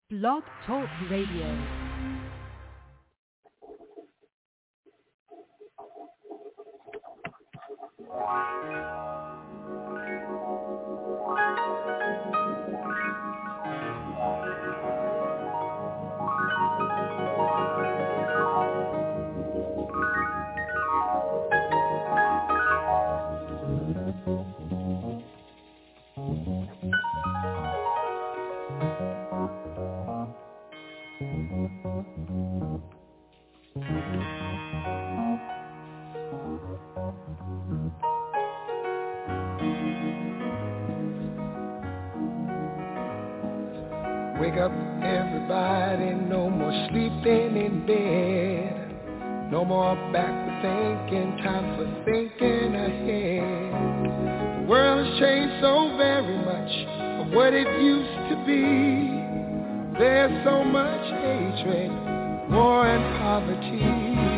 Blog Talk Radio. Wake up, everybody, no more sleeping in bed. No more backward thinking, time for thinking ahead. The world has changed so very much from what it used to be. There's so much hatred, war and poverty.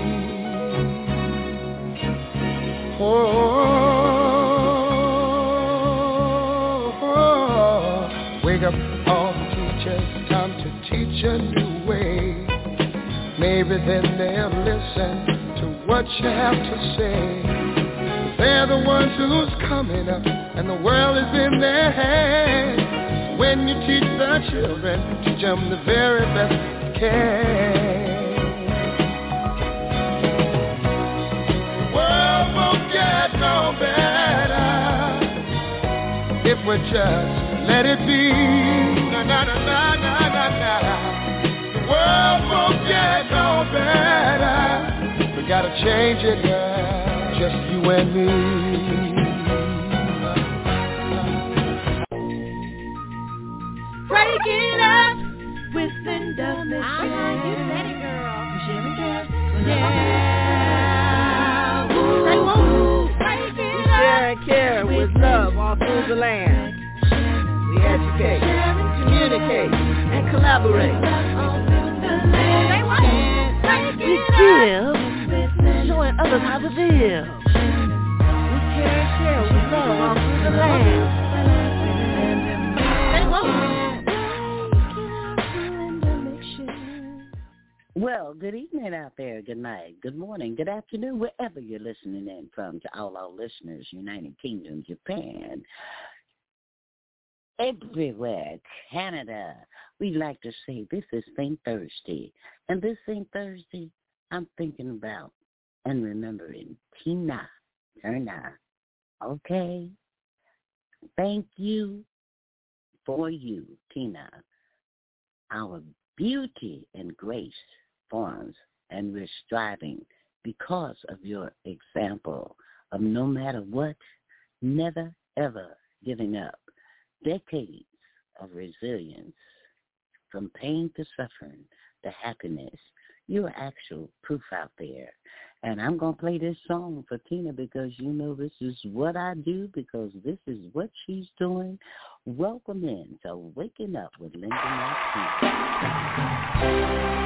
Wake up, all the teachers, time to teach a new way. Maybe then they'll listen to what you have to say. They're the ones who's coming up, and the world is in their hands. When you teach the children, teach them the very best you can. The world won't get no better if we just let it be. Na na na na na na na. The world won't get no better. We gotta change it, yeah. Just you and me. Break it up with Linda Mitchell. You said it, girl. Sherry Cass. Yeah. Say woo. Break it up. Share and care with love all through the land. We educate, communicate, and collaborate. We give, showing others how to live. We care and share with love all through the land. Well, good evening out there, good night, good morning, good afternoon, wherever you're listening in from, to all our listeners, United Kingdom, Japan, everywhere, Canada. We like to say this is Think Thursday. And this Think Thursday, I'm thinking about and remembering Tina Turner. Okay? Thank you for you, Tina. Our beauty and grace forms, and we're striving because of your example of no matter what, never, ever giving up. Decades of resilience, from pain to suffering to happiness. You're actual proof out there. And I'm going to play this song for Tina because you know this is what I do, because this is what she's doing. Welcome in to Waking Up with Linda Martin.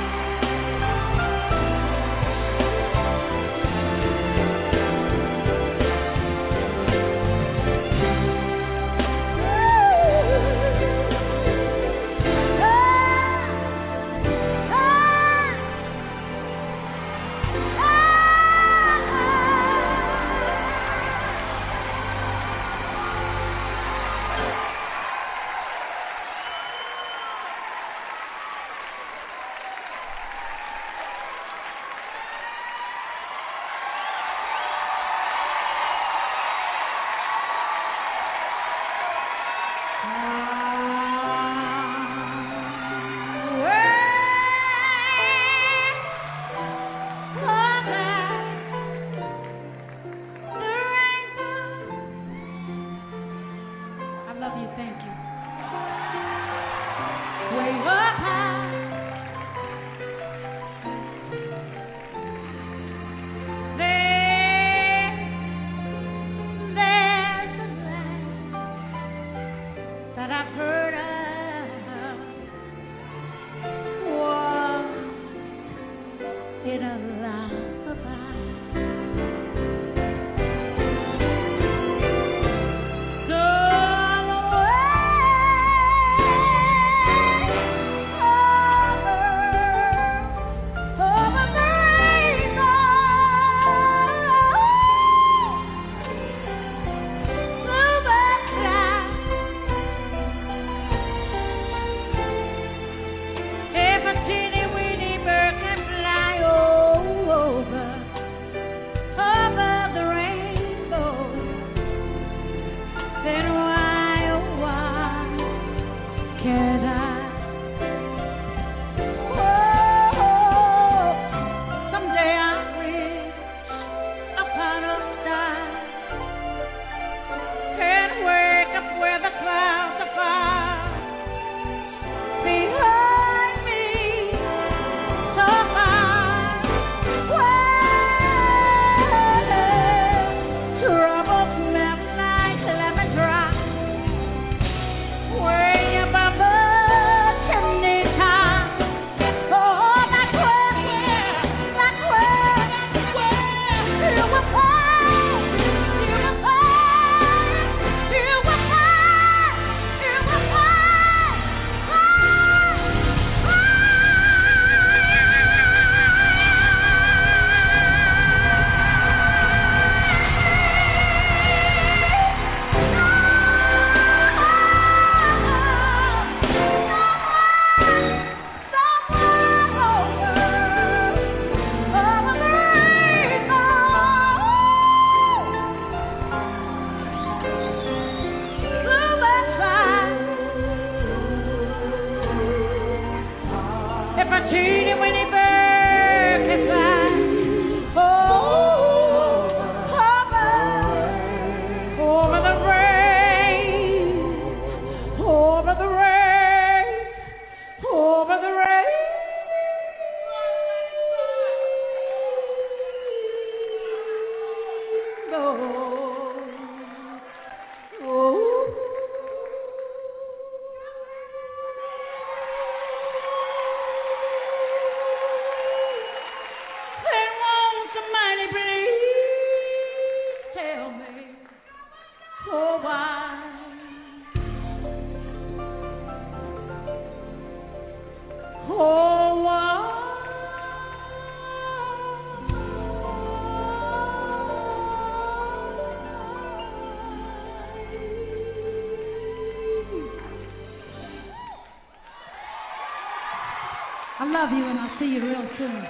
I love you, and I'll see you real soon.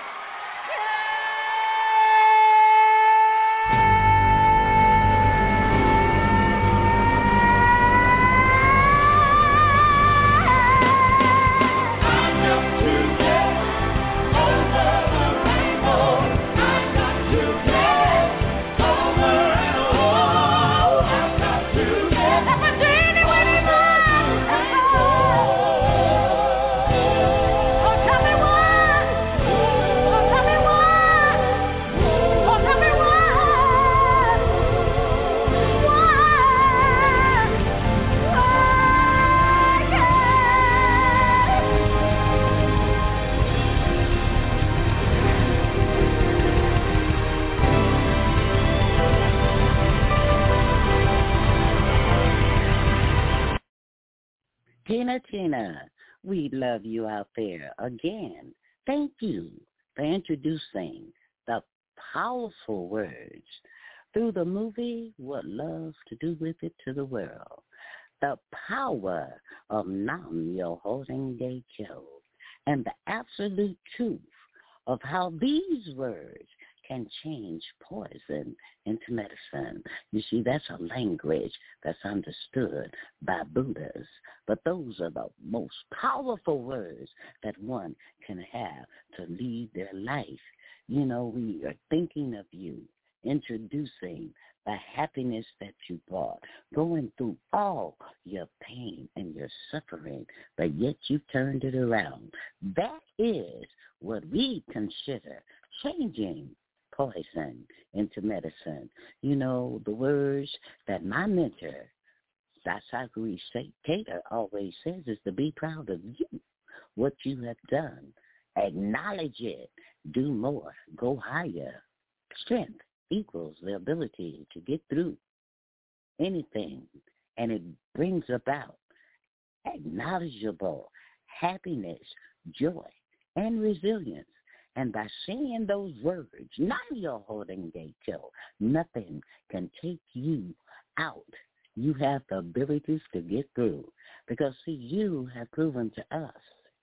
Tina, we love you out there. Again, thank you for introducing the powerful words through the movie What Love to Do With It to the World. The power of Nam Myoho Renge Kyo and the absolute truth of how these words can change poison into medicine. You see, that's a language that's understood by Buddhas, but those are the most powerful words that one can have to lead their life. You know, we are thinking of you, introducing the happiness that you brought, going through all your pain and your suffering, but yet you turned it around. That is what we consider changing poison into medicine. You know, the words that my mentor, Dasaku Taylor, always says is to be proud of you, what you have done. Acknowledge it. Do more. Go higher. Strength equals the ability to get through anything, and it brings about acknowledgeable happiness, joy, and resilience. And by saying those words, not your holding gate kill, nothing can take you out. You have the abilities to get through. Because, see, you have proven to us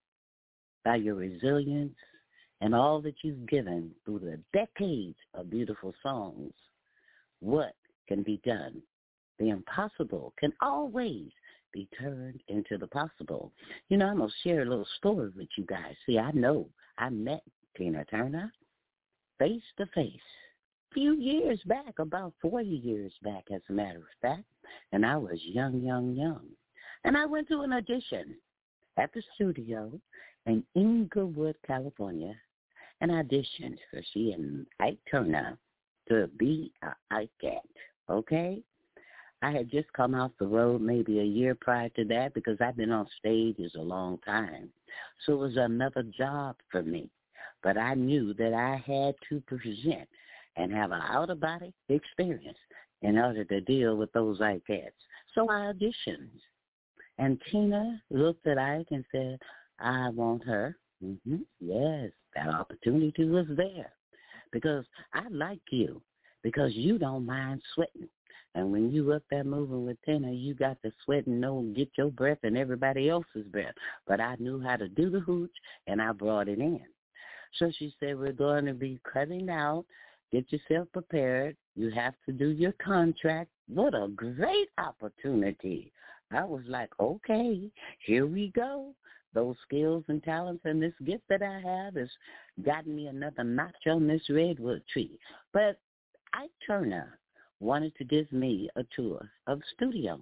by your resilience and all that you've given through the decades of beautiful songs what can be done. The impossible can always be turned into the possible. You know, I'm going to share a little story with you guys. See, I know I met Tina Turner face to face a few years back, about 40 years back, as a matter of fact, and I was young. And I went to an audition at the studio in Inglewood, California, and auditioned for she and Ike Turner to be an Ike, okay? I had just come off the road maybe a year prior to that because I've been on stages a long time. So it was another job for me. But I knew that I had to present and have an out-of-body experience in order to deal with those Ikettes. So I auditioned. And Tina looked at Ike and said, I want her. Yes, that opportunity was there. Because I like you. Because you don't mind sweating. And when you up there moving with Tina, you got to sweat and know, get your breath and everybody else's breath. But I knew how to do the hooch, and I brought it in. So she said, we're going to be cutting out. Get yourself prepared. You have to do your contract. What a great opportunity. I was like, okay, here we go. Those skills and talents and this gift that I have has gotten me another notch on this redwood tree. But Ike Turner wanted to give me a tour of the studio.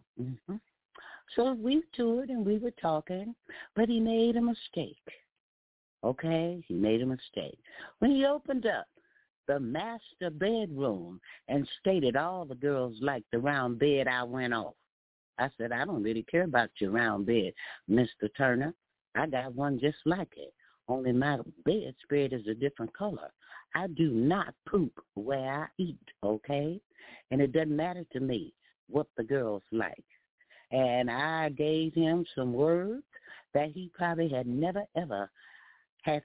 So we toured and we were talking, but he made a mistake. Okay, he made a mistake. When he opened up the master bedroom and stated all the girls liked the round bed, I went off. I said, I don't really care about your round bed, Mr. Turner. I got one just like it. Only my bedspread is a different color. I do not poop where I eat, okay? And it doesn't matter to me what the girls like. And I gave him some words that he probably had never, ever had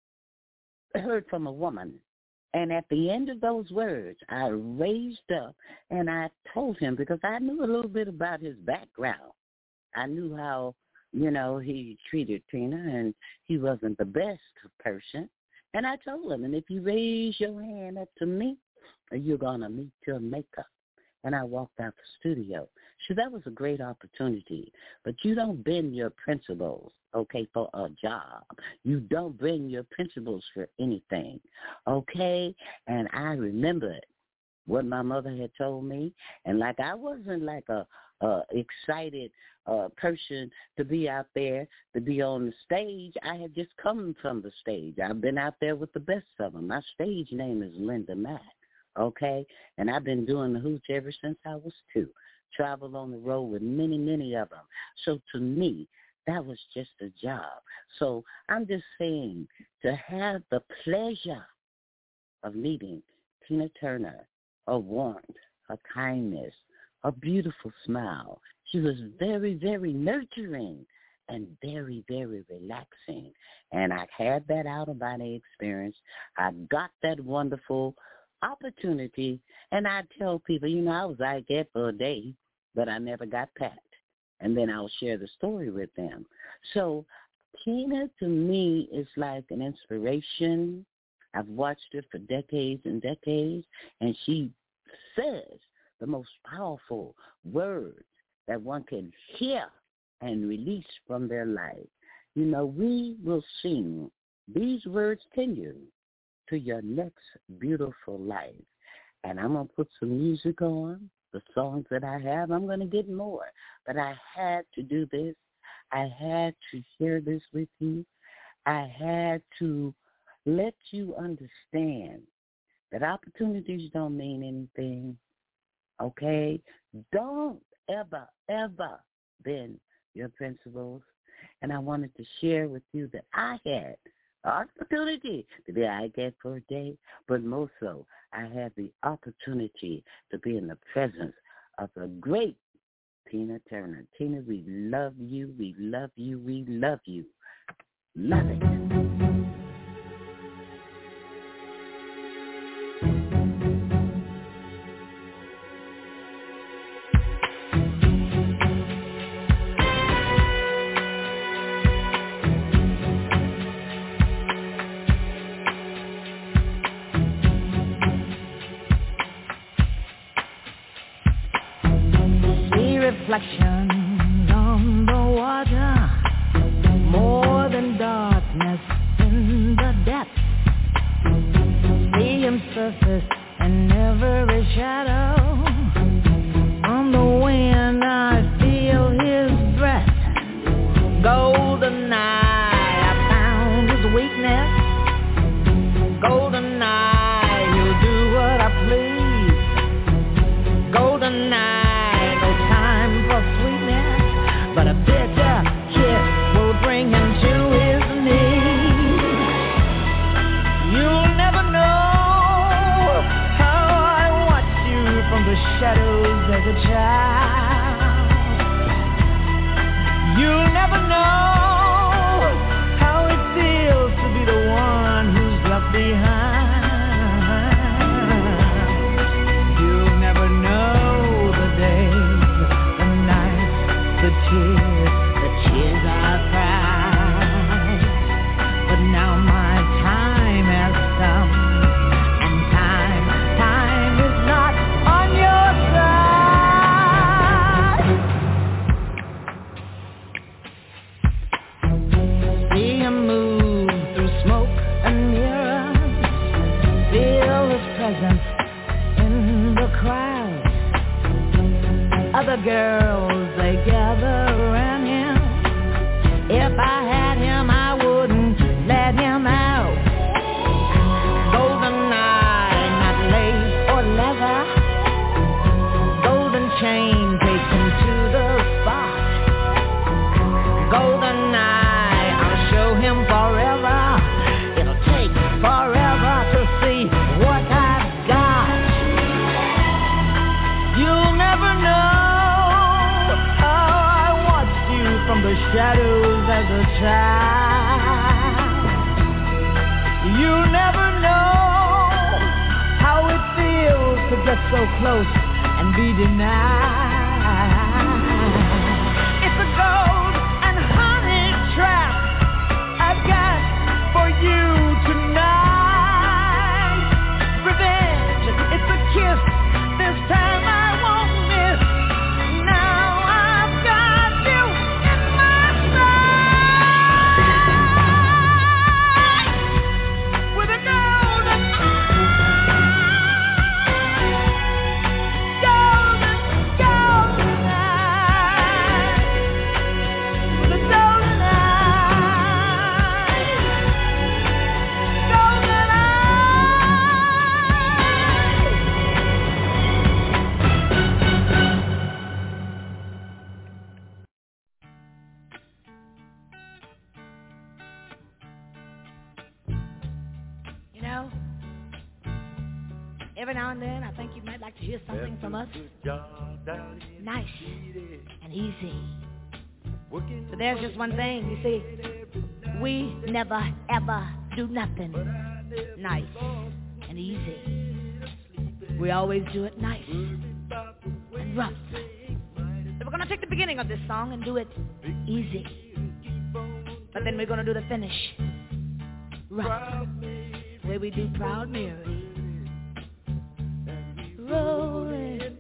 heard from a woman. And at the end of those words, I raised up and I told him, because I knew a little bit about his background. I knew how, you know, he treated Tina, and he wasn't the best person. And I told him, and if you raise your hand up to me, you're going to meet your maker. And I walked out the studio. So that was a great opportunity. But you don't bend your principles, okay, for a job. You don't bend your principles for anything, okay? And I remembered what my mother had told me. And like I wasn't like a excited person to be out there, to be on the stage. I had just come from the stage. I've been out there with the best of them. My stage name is Linda Mack. Okay, and I've been doing the hooch ever since I was 2. Traveled on the road with many, many of them. So to me, that was just a job. So I'm just saying, to have the pleasure of meeting Tina Turner, a warmth, a kindness, a beautiful smile. She was very, very nurturing and very, very relaxing. And I had that out-of-body experience. I got that wonderful opportunity, and I tell people, you know, I was like that for a day, but I never got packed. And then I'll share the story with them. So Tina, to me, is like an inspiration. I've watched her for decades and decades, and she says the most powerful words that one can hear and release from their life. You know, we will sing these words to you to your next beautiful life. And I'm going to put some music on, the songs that I have. I'm going to get more. But I had to do this. I had to share this with you. I had to let you understand that opportunities don't mean anything, okay? Don't ever, ever bend your principles. And I wanted to share with you that I had opportunity to be I get for a day, but more so, I had the opportunity to be in the presence of the great Tina Turner. Tina, we love you, we love you, we love you. Love it. Reflections on behind. You'll never know the days, the nights, the tears I cried. But now my time has come, and time is not on your side. See him move through smoke and mirrors, feel his presence in the crowd. Other girls, they gather around him. If I had him, I wouldn't let him out. Golden eye, not lace or leather. Golden chain takes him to the spot. Golden eye, I'll show him forever. It'll take forever to see what I've got. You'll never know how I watched you from the shadows as a child. You'll never know how it feels to get so close and be denied. It's a gold and honey trap I've got for you tonight. Revenge, it's a kiss, this time I won't miss. Now I've got you in my sight. With a golden eye, with a golden eye, golden You know, every now and then I think you might like to hear something from us. Nice and easy. But there's just one thing, you see. We never ever do nothing nice and easy. We always do it nice and rough. So we're going to take the beginning of this song and do it easy. But then we're going to do the finish rough. The way we do Proud Mary. Rolling,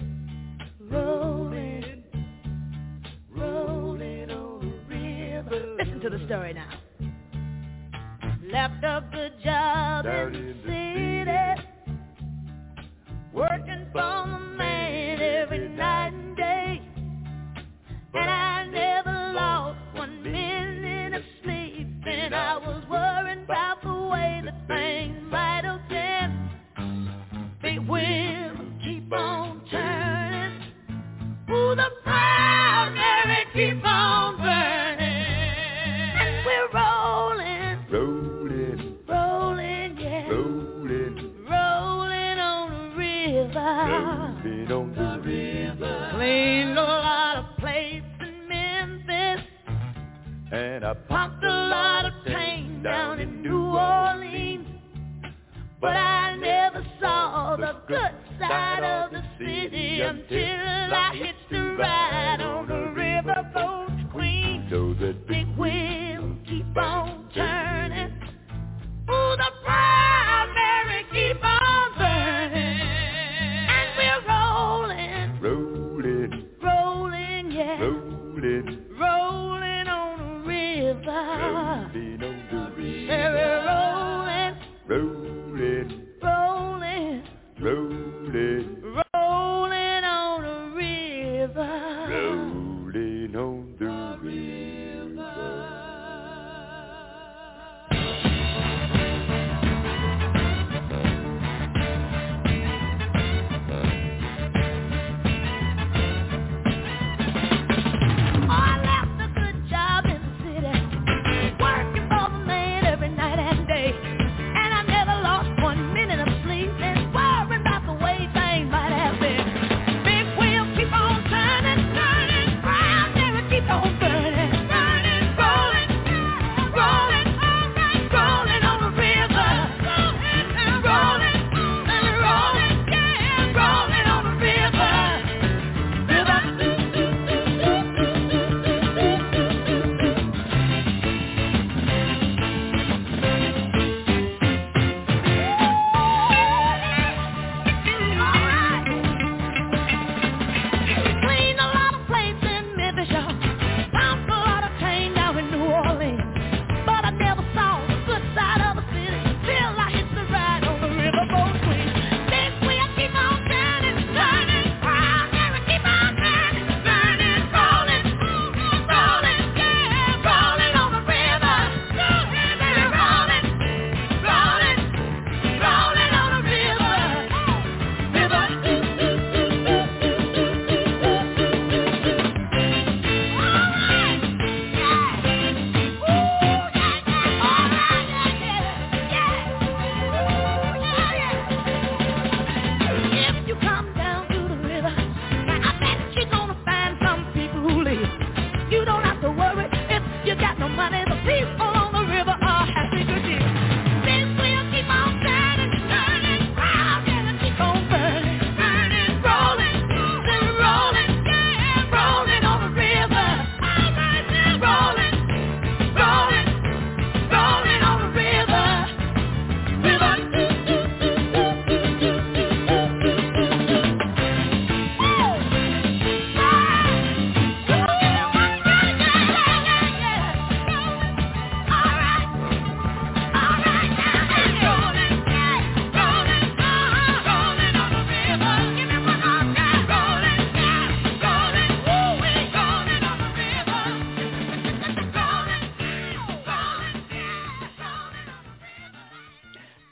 rolling, rolling on the river. Listen to the story now. Left a good job in the city, working for the man every night and day. And I never lost 1 minute of sleep, and I was worried about the way that things might have been. Big wheels keep on turning, ooh, the Proud Mary keep on burning. And we're rolling, Rolling, rolling, yeah, rolling, rolling on the river. rolling on the river. Cleaned a lot of plates in Memphis, And I pumped a lot of pain down in New Orleans. But I never saw the good side of the city until I hitched a ride on the riverboat Queen. So that Big wheels keep on turning, ooh, the Proud Mary keep on burning. And we're rolling, rolling, rolling, yeah, rolling, rolling on the river. rolling on the river. Yeah, we're rolling, Rolling, rolling, rolling, rolling on the river. rolling on the river. I left a good job in the city, working for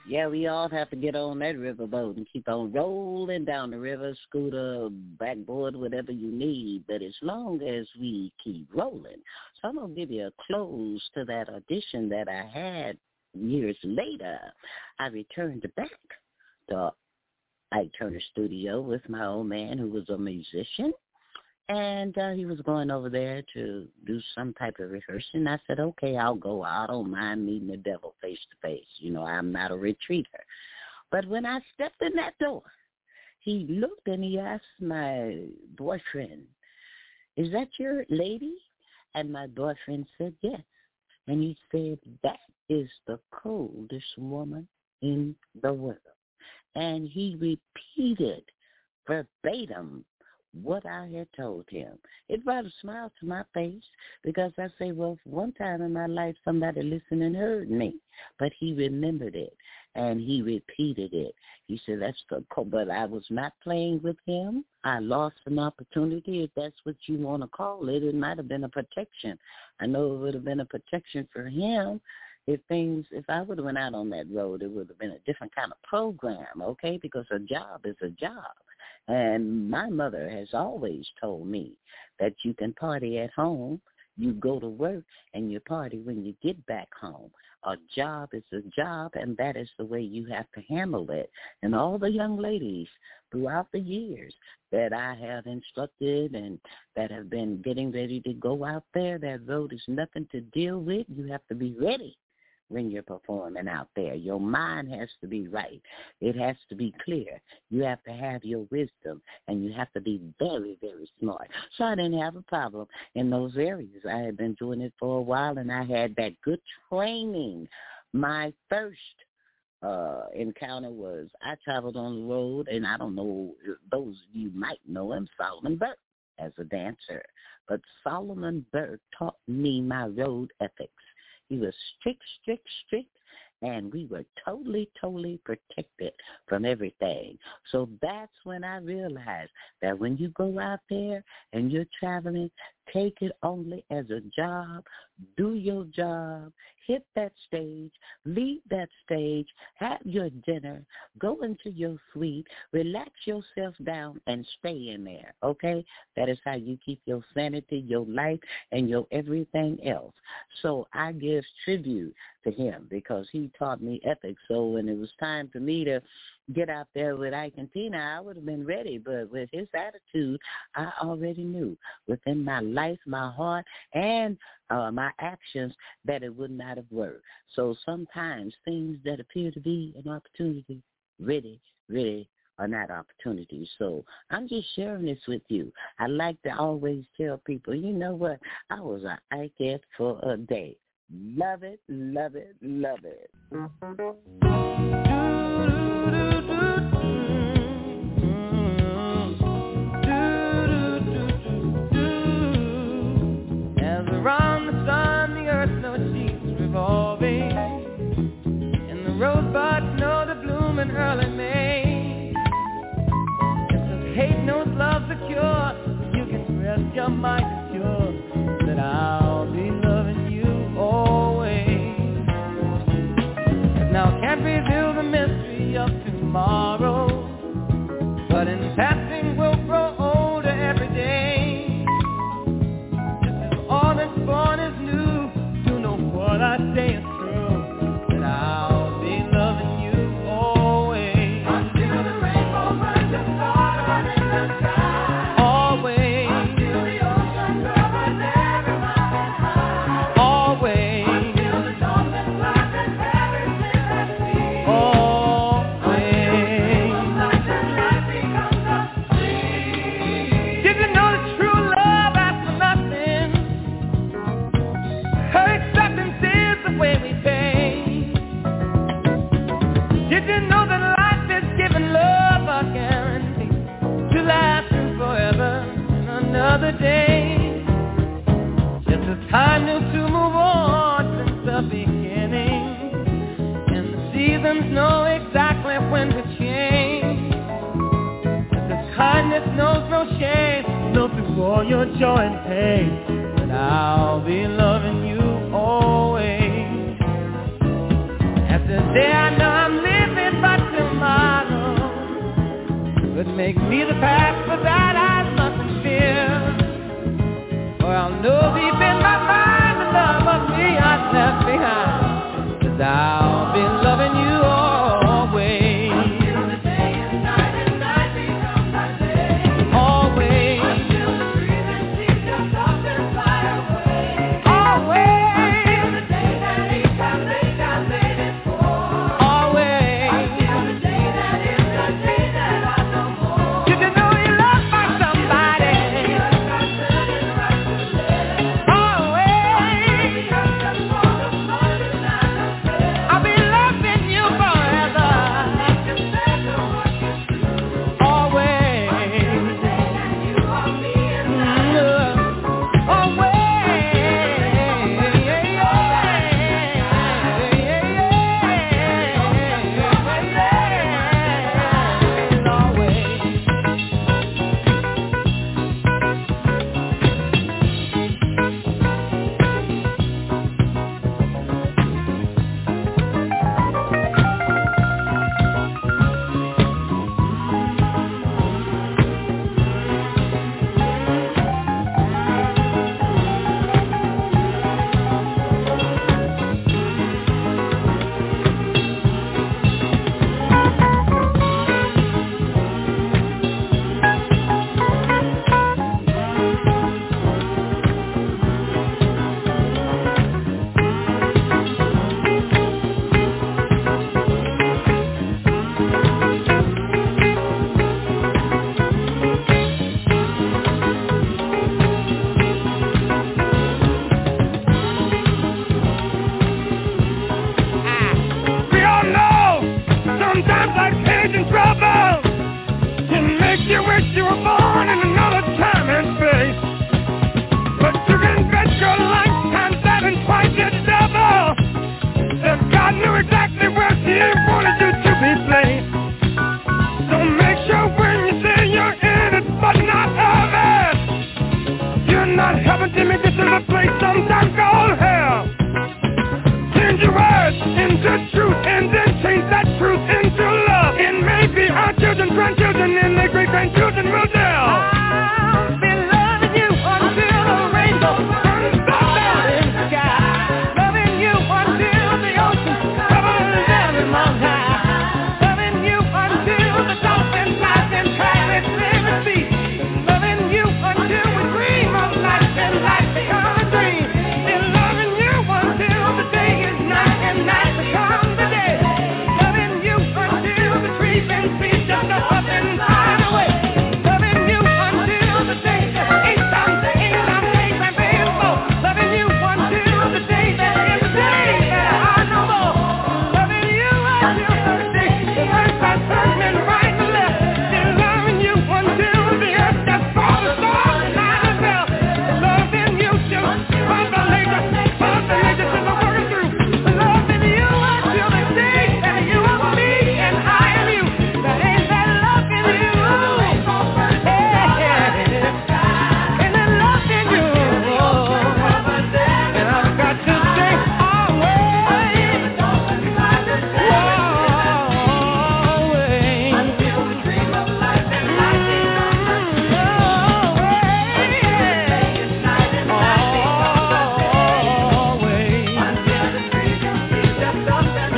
Yeah, we all have to get on that riverboat and keep on rolling down the river, scooter, backboard, whatever you need. But as long as we keep rolling. So I'm going to give you a close to that audition that I had years later. I returned back to Ike Turner Studio with my old man who was a musician. And he was going over there to do some type of rehearsing. I said, okay, I'll go. I don't mind meeting the devil face to face. You know, I'm not a retreater. But when I stepped in that door, he looked and he asked my boyfriend, is that your lady? And my boyfriend said, yes. And he said, that is the coldest woman in the world. And he repeated verbatim what I had told him. It brought a smile to my face because I say, well, one time in my life somebody listened and heard me, but he remembered it and he repeated it. He said, that's the cold, but I was not playing with him. I lost an opportunity, if that's what you want to call it. It might have been a protection. I know it would have been a protection for him. If I would have went out on that road, it would have been a different kind of program, okay, because a job is a job. And my mother has always told me that you can party at home, you go to work, and you party when you get back home. A job is a job, and that is the way you have to handle it. And all the young ladies throughout the years that I have instructed and that have been getting ready to go out there, that road is nothing to deal with. You have to be ready when you're performing out there. Your mind has to be right. It has to be clear. You have to have your wisdom, and you have to be very, very smart. So I didn't have a problem in those areas. I had been doing it for a while, and I had that good training. My first encounter was I traveled on the road, and I don't know, those of you might know him, Solomon Burke, as a dancer. But Solomon Burke taught me my road ethics. He was strict, and we were totally protected from everything. So that's when I realized that when you go out there and you're traveling, take it only as a job, do your job, hit that stage, leave that stage, have your dinner, go into your suite, relax yourself down, and stay in there, okay? That is how you keep your sanity, your life, and your everything else. So I give tribute to him because he taught me ethics. So when it was time for me to get out there with Ike and Tina, I would have been ready. But with his attitude, I already knew within my life, my heart, and my actions that it would not have worked. So sometimes things that appear to be an opportunity really are not opportunities. So I'm just sharing this with you. I like to always tell people, you know what? I was an Ike for a day. Love it, love it, love it. As around the sun, the earth knows she's revolving, and the rosebuds know to bloom in early May. Just as hate knows love's a cure, you can rest your mind assured that I'll be loving you always. Now can't reveal the mystery of tomorrow, but in passing we'll grow older every day. Just as all that's born is new, you know what I say is true, that I'll be loving you always. Until the rainbow burns the star in the sky. Always. Until the ocean covers every mountain high. Always. Until the dolphin flies and perishes at sea. Always. Until life becomes a dream. Did you know that true love asks for nothing? Her acceptance is the way we pay. Did you know that life is giving love a guarantee to last forever in another day? Just as time knew to move on since the beginning, and the seasons know exactly when to change. Just as kindness knows no shame, know through all your joy and pain, that I'll be loving you always. As the day I know I'm living the truth and then change that truth into love. And maybe our children, grandchildren, and their great-grandchildren will tell. I'll be loving you until the rainbow turns out in the sky. Loving you until the ocean covers every mountain. Loving you until the dolphins rise and cry with liberty. Loving you until we dream of life and life becomes a dream. And loving you until the day is night and night becomes the day. Loving you until the trees and trees just go up and fly away. Loving you until the day that ain't time and baby more. Loving you until the day that is the day that I know more. Loving you until the day the earth starts turning right and left. And loving you until the earth just falls apart and I fell. Loving you till the later till the working through. Loving you until the day that you are me and I am you. That ain't that loving you. And then loving you. And I've got to stay always. Until the dream of life and life becomes night and night always. Until the trees and trees just up and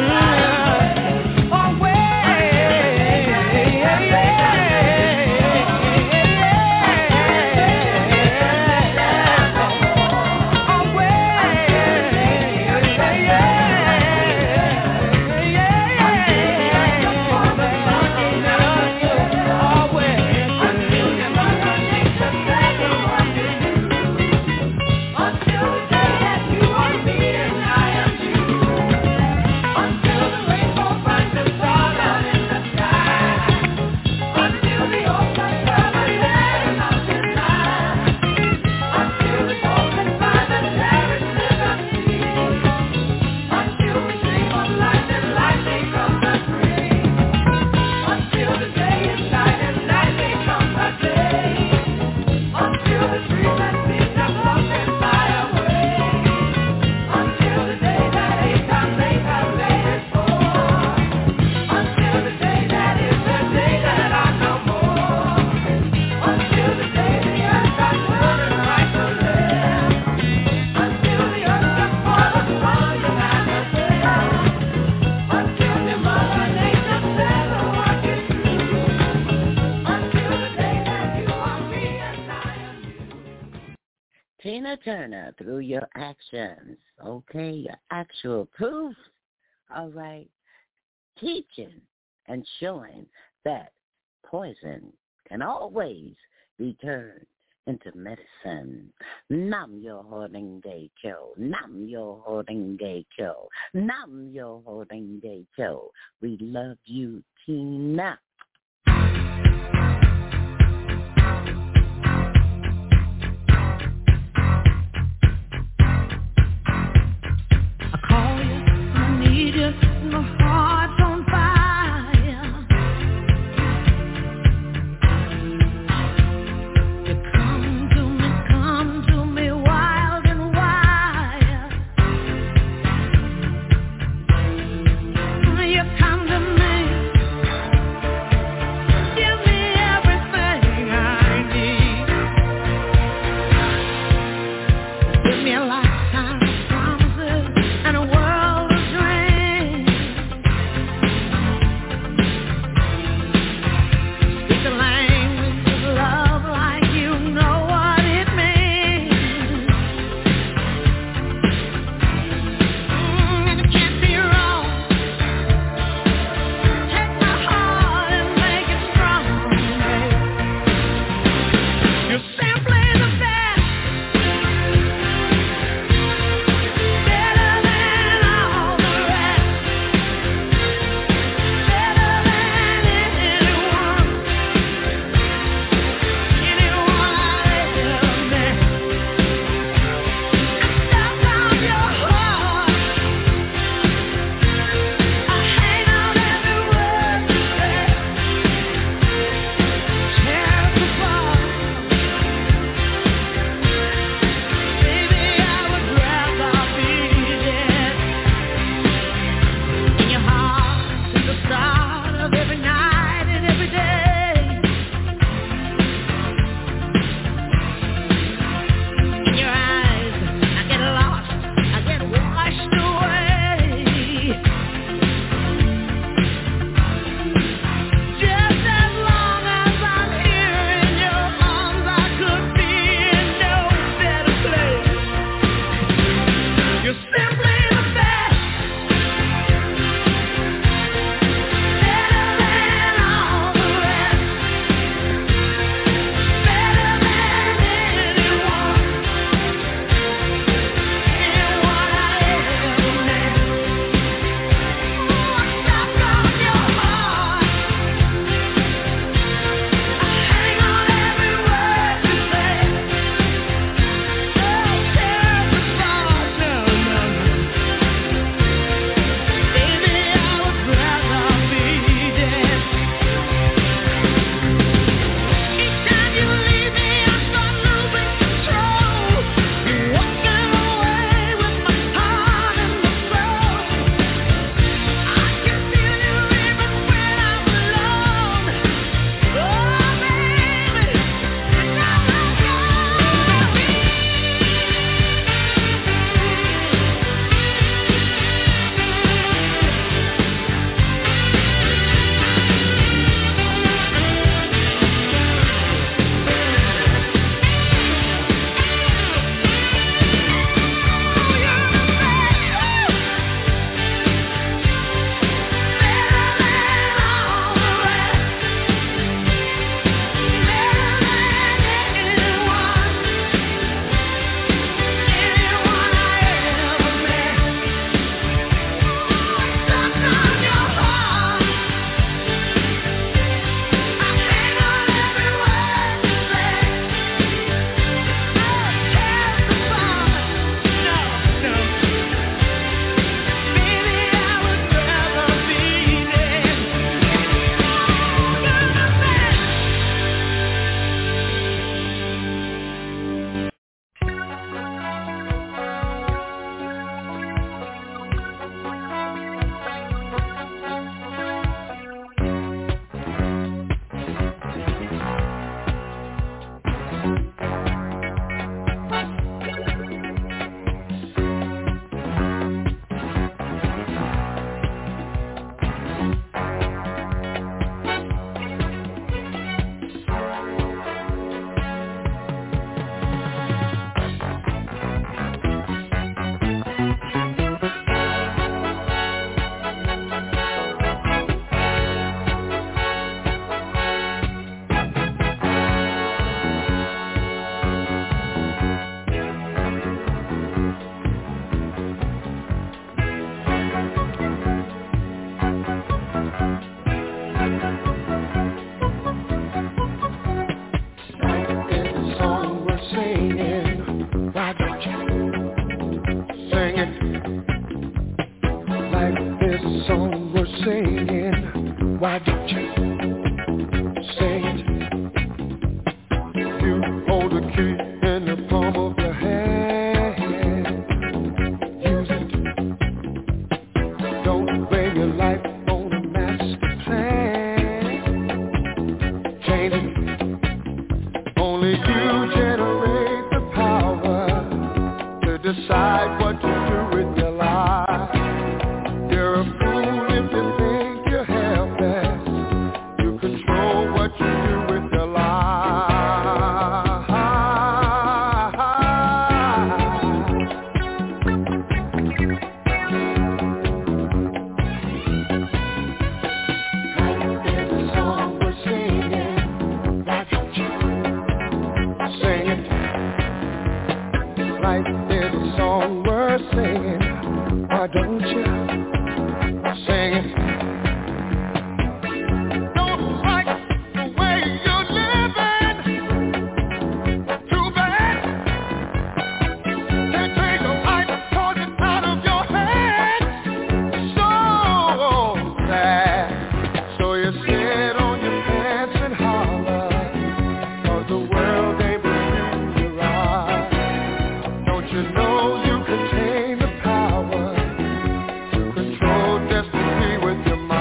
Tina Turner, through your actions, okay, your actual proof, all right, teaching and showing that poison can always be turned into medicine. Nam yo holding gay cho, nam yo holding gay cho, nam yo holding gay cho. We love you, Tina. My heart's on fire. You come to me wild and wild. You come to me Like this song we're singing, why don't you sing it? You hold the key in the palm of your hand. Use it. Don't bring your life on a master plan. Change it. Only you generate the power to decide what to do with your life. You're a fool if you think you have that. You control what you do with your life. Like there's a song we're singing, why don't you sing it? Like there's a song we're singing, why don't you sing it? Don't like the way you're living, too bad. Can't take a life, cause it's out of your hands. So sad. So you sit on your pants and holler, cause the world ain't believing you right. Don't you know you contain the power to control destiny with your mind?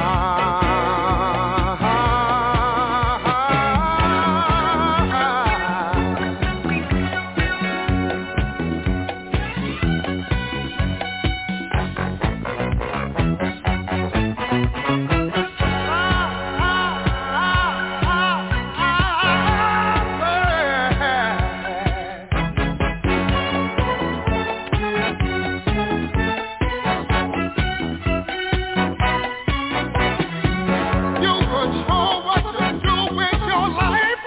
You control what you do with your life.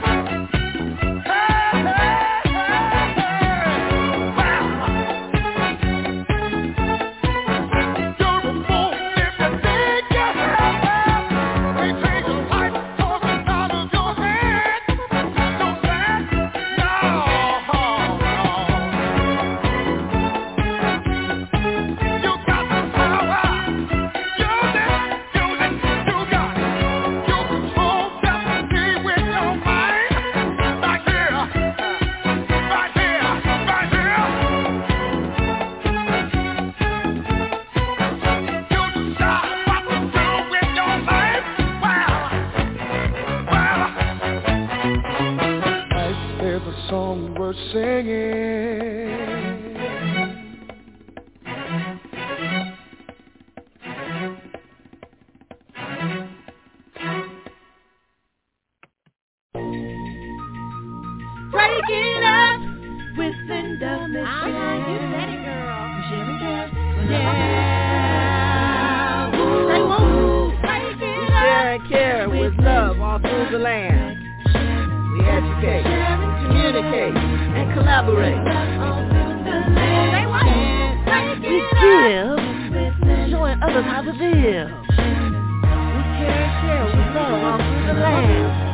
Hey, hey, hey. Wow. You're a fool if you think you have that. They take your life, cause it's out of your hands. So sad. No. You got the power. Use it, you got it. You control destiny with your mind. Right here, right here, right here. You decide what to do with your life. Well. Like there's a song we're singing. Break it up with Linda Michelle. You said it, girl. Yeah. Woo. Break it We share and care with love all through the land. We educate, communicate, and collaborate. We give, showing others how to live. We care and share with love all through the land.